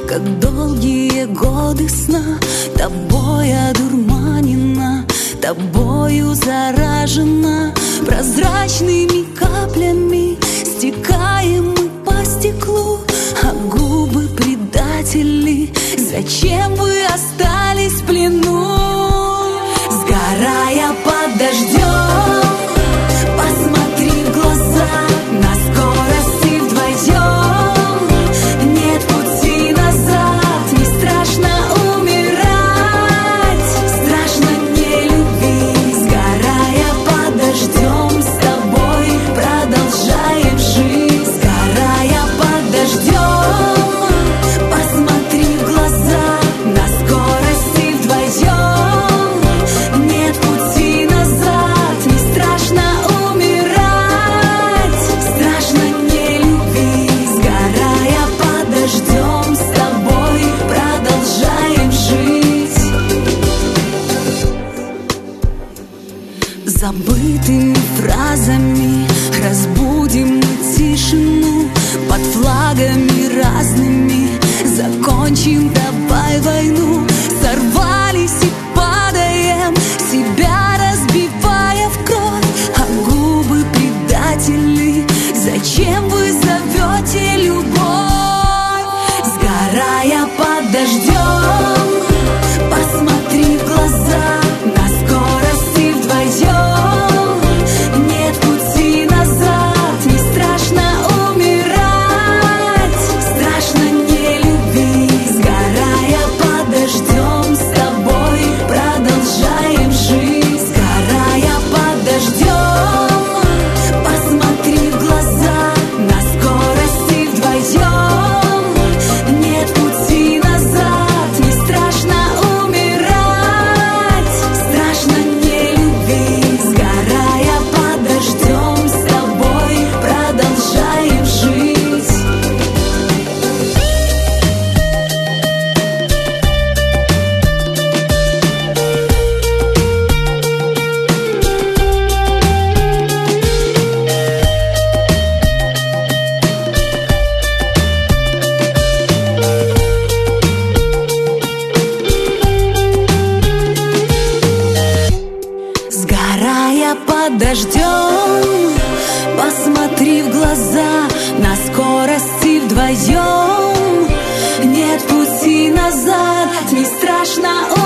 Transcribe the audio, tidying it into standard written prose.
как долгие годы сна, тобой одурманена, тобою заражена. Прозрачными каплями стекаем мы по стеклу, а губы предатели, зачем вы остались в плену? Сгорая под дождем, посмотри в глаза, на скорости вдвоем нет пути назад. Не страшно умирать, страшно не любить. Сгорая под дождем, с тобой продолжаем жить. Сгорая под дождем, посмотри в глаза, на скорости вдвоем нет пути назад. Не страшно умирать, страшно не любить. Сгорая под дождем, с тобой продолжаем жить. Забытыми фразами разбудим мы тишину, под флагами разными закончим давай войну. Сорвались и падаем, себя разбивая в кровь, а губы предатели, зачем вы зовете любовь? Сгорая под дождем, посмотри в глаза, на скорости вдвоем нет пути назад. Не страшно умирать, страшно не любить. Сгорая под дождем, с тобой продолжаем жить. Сгорая под дождем, посмотри в глаза, на скорости вдвоем нет пути назад. Не страшно умирать, страшно не любить. Сгорая под дождем, с тобой продолжаем жить. Сгорая под дождем, посмотри в глаза, на скорости вдвоем нет пути назад. Не страшно